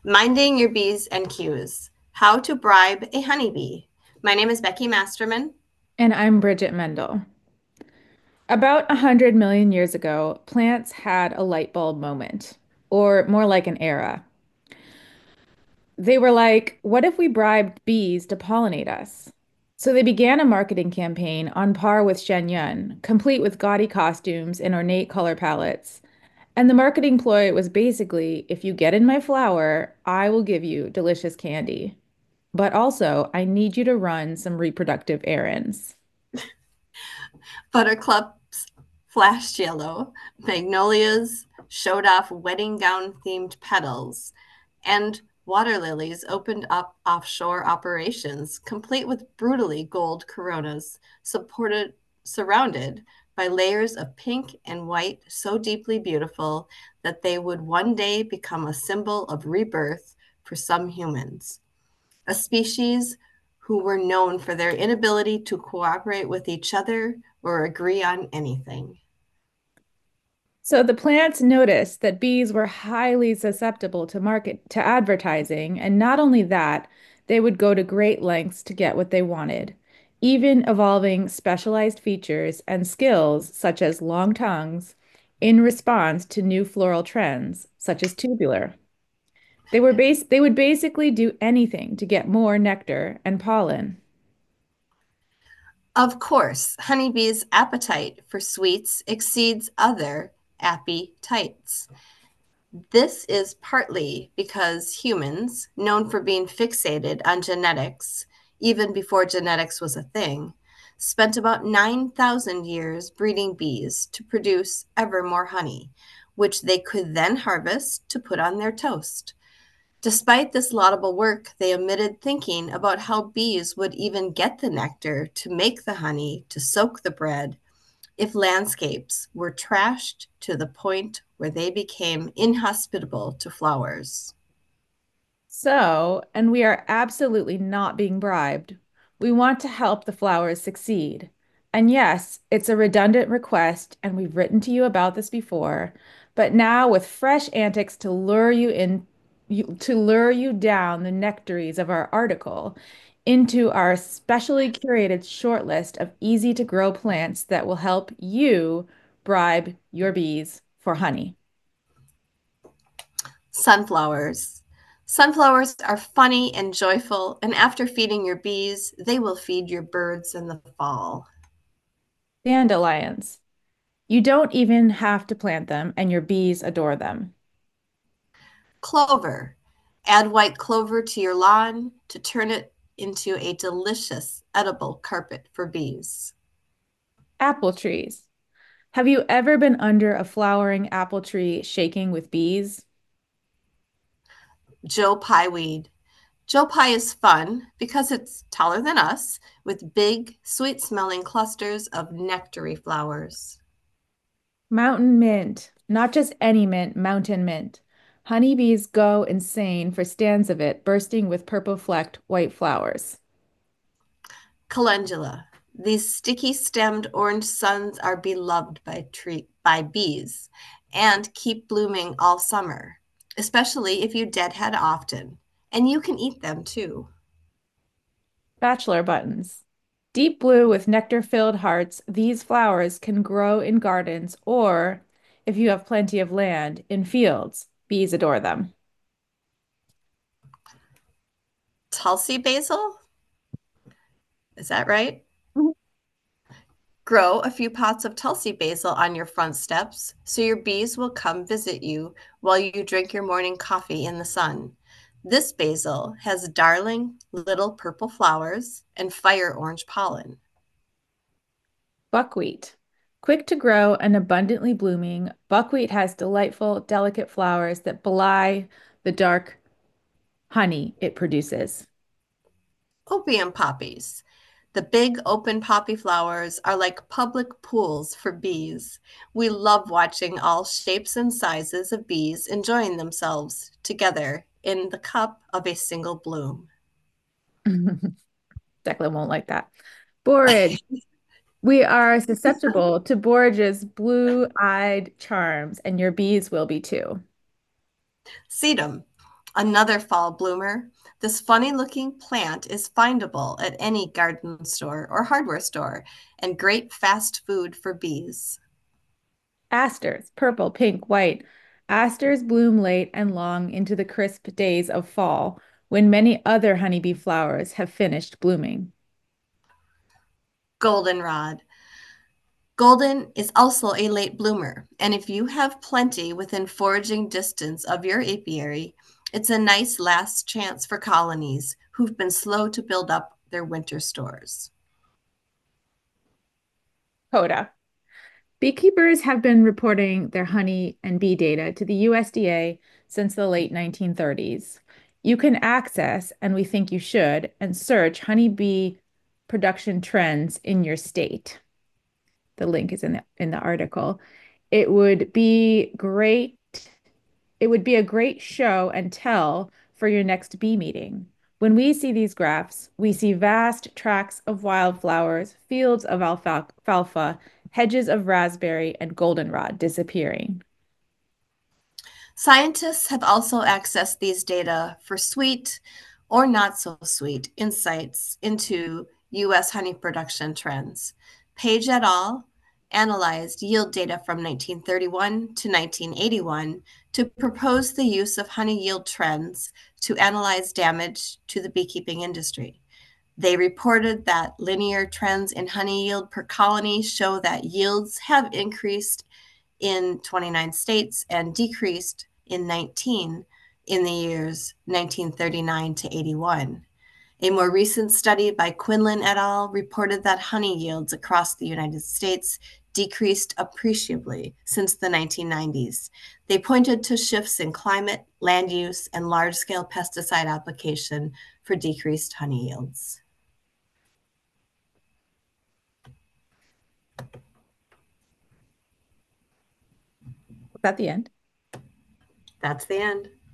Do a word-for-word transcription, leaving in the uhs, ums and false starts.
Minding Your B's and Q's, How to Bribe a Honeybee. My name is Becky Masterman. And I'm Bridget Mendel. About a hundred million years ago, plants had a light bulb moment, or more like an era. They were like, what if we bribed bees to pollinate us? So they began a marketing campaign on par with Shen Yun, complete with gaudy costumes and ornate color palettes. And the marketing ploy was basically, if you get in my flower, I will give you delicious candy. But also, I need you to run some reproductive errands. Buttercups flashed yellow, magnolias showed off wedding gown themed petals, and water lilies opened up offshore operations, complete with brutally gold coronas, supported, surrounded by layers of pink and white so deeply beautiful that they would one day become a symbol of rebirth for some humans. A species who were known for their inability to cooperate with each other or agree on anything. So the plants noticed that bees were highly susceptible to market to advertising, and not only that, they would go to great lengths to get what they wanted, even evolving specialized features and skills such as long tongues in response to new floral trends, such as tubular. They were base they would basically do anything to get more nectar and pollen. Of course, honeybees' appetite for sweets exceeds other appetites. This is partly because humans, known for being fixated on genetics, even before genetics was a thing, spent about nine thousand years breeding bees to produce ever more honey, which they could then harvest to put on their toast. Despite this laudable work, they omitted thinking about how bees would even get the nectar to make the honey to soak the bread if landscapes were trashed to the point where they became inhospitable to flowers. So, and we are absolutely not being bribed. We want to help the flowers succeed. And yes, it's a redundant request, and we've written to you about this before, but now with fresh antics to lure you in, you, to lure you down the nectaries of our article into our specially curated shortlist of easy to grow plants that will help you bribe your bees for honey. Sunflowers. Sunflowers are funny and joyful, and after feeding your bees, they will feed your birds in the fall. Dandelions. You don't even have to plant them, and your bees adore them. Clover. Add white clover to your lawn to turn it into a delicious edible carpet for bees. Apple trees. Have you ever been under a flowering apple tree shaking with bees? Joe Pye weed. Joe Pye is fun because it's taller than us with big, sweet smelling clusters of nectary flowers. Mountain mint. Not just any mint, mountain mint. Honeybees go insane for stands of it bursting with purple flecked white flowers. Calendula. These sticky stemmed orange suns are beloved by tree by bees and keep blooming all summer, especially if you deadhead often. And you can eat them too. Bachelor buttons. Deep blue with nectar-filled hearts, these flowers can grow in gardens or, if you have plenty of land, in fields. Bees adore them. Tulsi basil? Is that right? Mhm. Grow a few pots of Tulsi basil on your front steps so your bees will come visit you while you drink your morning coffee in the sun. This basil has darling little purple flowers and fire orange pollen. Buckwheat. Quick to grow and abundantly blooming, buckwheat has delightful, delicate flowers that belie the dark honey it produces. Opium poppies. The big open poppy flowers are like public pools for bees. We love watching all shapes and sizes of bees enjoying themselves together in the cup of a single bloom. Declan won't like that. Borage. We are susceptible to Borage's blue-eyed charms, and your bees will be too. Sedum. Another fall bloomer, this funny looking plant is findable at any garden store or hardware store and great fast food for bees. Asters, purple, pink, white. Asters bloom late and long into the crisp days of fall when many other honeybee flowers have finished blooming. Goldenrod. Golden is also a late bloomer, and if you have plenty within foraging distance of your apiary, it's a nice last chance for colonies who've been slow to build up their winter stores. Coda. Beekeepers have been reporting their honey and bee data to the U S D A since the late nineteen thirties. You can access, and we think you should, and search honeybee production trends in your state. The link is in the in the article. It would be great. It would be a great show and tell for your next bee meeting. When we see these graphs, we see vast tracts of wildflowers, fields of alfalfa, hedges of raspberry and goldenrod disappearing. Scientists have also accessed these data for sweet or not so sweet insights into U S honey production trends. Page et al. Analyzed yield data from nineteen thirty-one to nineteen eighty-one to propose the use of honey yield trends to analyze damage to the beekeeping industry. They reported that linear trends in honey yield per colony show that yields have increased in twenty-nine states and decreased in nineteen in the years nineteen thirty-nine to eighty-one. A more recent study by Quinlan et al. Reported that honey yields across the United States decreased appreciably since the nineteen nineties. They pointed to shifts in climate, land use, and large-scale pesticide application for decreased honey yields. Was that the end? That's the end.